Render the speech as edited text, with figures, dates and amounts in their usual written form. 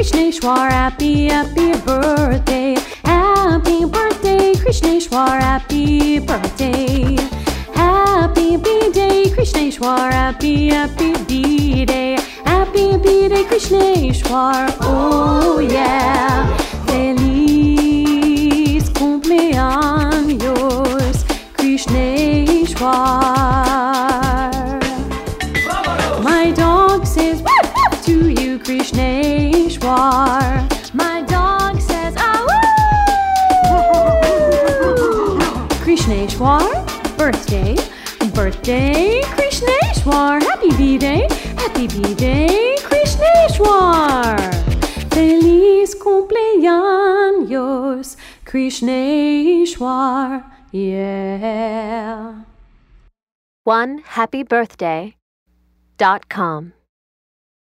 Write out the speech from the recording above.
Krishneshwar, happy, happy birthday. Happy birthday, Krishneshwar, happy birthday. Happy B-Day, Krishneshwar, happy, happy B-Day. Happy B-Day, Krishneshwar, oh yeah. Feliz cumpleaños, Krishneshwar. My dog says woof woof to you, Krishneshwar. My dog says ah woo. Krishneshwar, birthday, birthday, Krishneshwar. Happy B-Day, happy B-Day, Krishneshwar. Feliz cumpleaños, Krishneshwar, yeah. OneHappyBirthday.com